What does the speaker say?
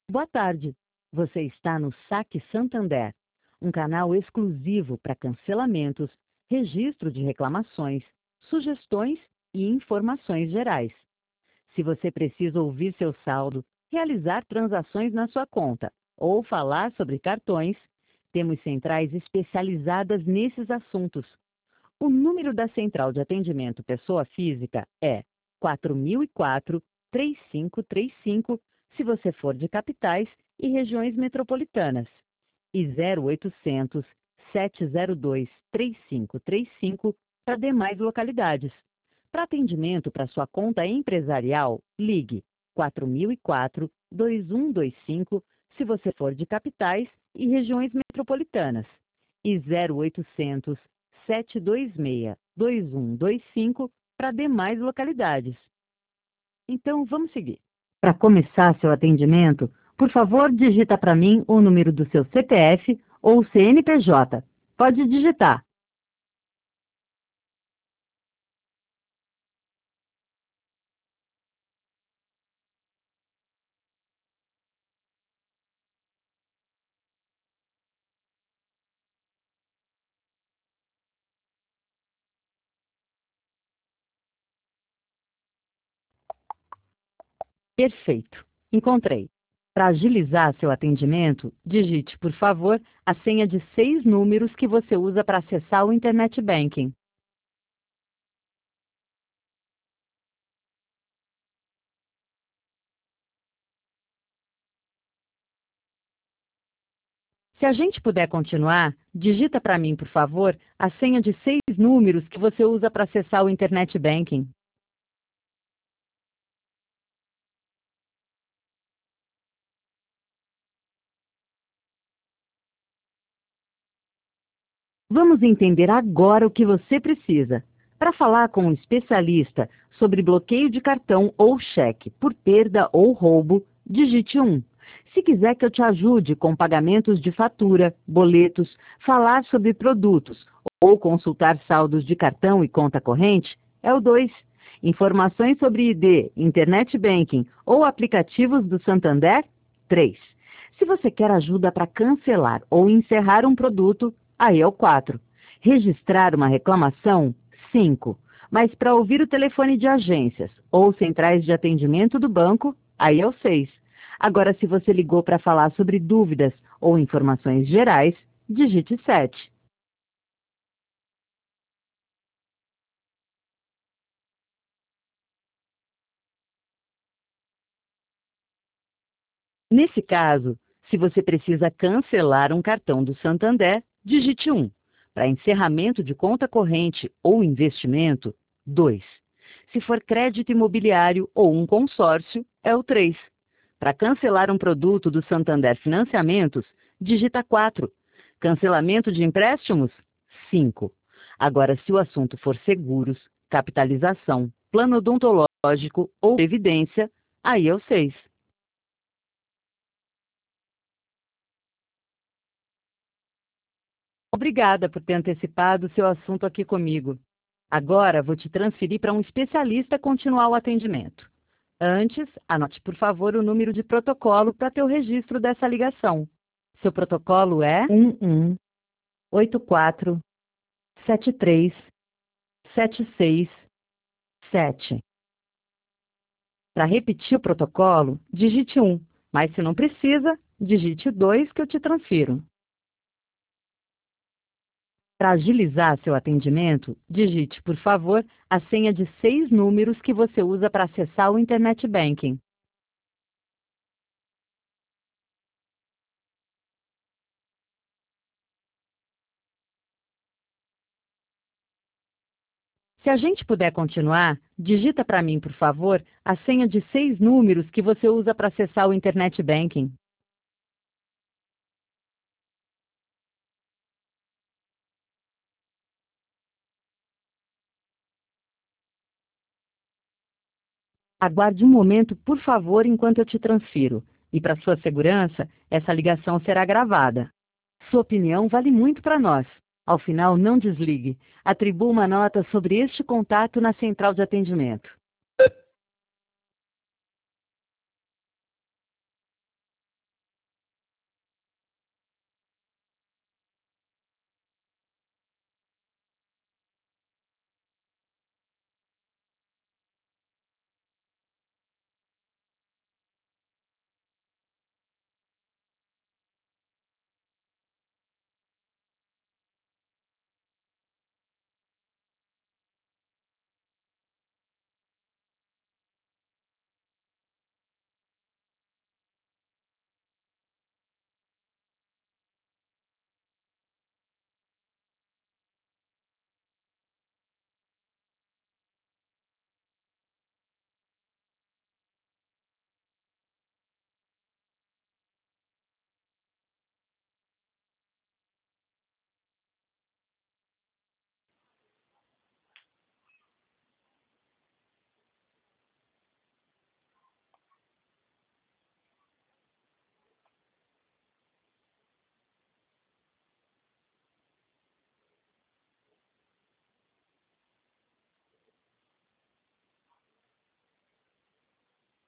Boa tarde. Você está no Saque Santander, um canal exclusivo para cancelamentos, registro de reclamações, sugestões e informações gerais. Se você precisa ouvir seu saldo, realizar transações na sua conta ou falar sobre cartões, temos centrais especializadas nesses assuntos. O número da Central de Atendimento Pessoa Física é 4004-3535, se você for de capitais e regiões metropolitanas, e 0800-702-3535 para demais localidades. Para atendimento para sua conta empresarial, ligue 4004-2125, se você for de capitais e regiões metropolitanas, e 0800-726-2125 para demais localidades. Então, vamos seguir. Para começar seu atendimento, por favor, digita para mim o número do seu CPF ou CNPJ. Pode digitar. Perfeito. Encontrei. Para agilizar seu atendimento, digite, por favor, a senha de 6 números que você usa para acessar o Internet Banking. Se a gente puder continuar, digita para mim, por favor, a senha de 6 números que você usa para acessar o Internet Banking. Vamos entender agora o que você precisa. Para falar com um especialista sobre bloqueio de cartão ou cheque por perda ou roubo, digite 1. Se quiser que eu te ajude com pagamentos de fatura, boletos, falar sobre produtos ou consultar saldos de cartão e conta corrente, é o 2. Informações sobre ID, Internet Banking ou aplicativos do Santander, 3. Se você quer ajuda para cancelar ou encerrar um produto, aí é o 4. Registrar uma reclamação, 5. Mas para ouvir o telefone de agências ou centrais de atendimento do banco, aí é o 6. Agora, se você ligou para falar sobre dúvidas ou informações gerais, digite 7. Nesse caso, se você precisa cancelar um cartão do Santander, digite 1. Para encerramento de conta corrente ou investimento, 2. Se for crédito imobiliário ou um consórcio, é o 3. Para cancelar um produto do Santander Financiamentos, digita 4. Cancelamento de empréstimos, 5. Agora, se o assunto for seguros, capitalização, plano odontológico ou previdência, aí é o 6. Obrigada por ter antecipado seu assunto aqui comigo. Agora vou te transferir para um especialista continuar o atendimento. Antes, anote por favor o número de protocolo para ter o registro dessa ligação. Seu protocolo é 1184737667. Para repetir o protocolo, digite 1, mas se não precisa, digite 2 que eu te transfiro. Para agilizar seu atendimento, digite, por favor, a senha de 6 números que você usa para acessar o Internet Banking. Se a gente puder continuar, digita para mim, por favor, a senha de 6 números que você usa para acessar o Internet Banking. Aguarde um momento, por favor, enquanto eu te transfiro. E para sua segurança, essa ligação será gravada. Sua opinião vale muito para nós. Ao final, não desligue. Atribua uma nota sobre este contato na central de atendimento.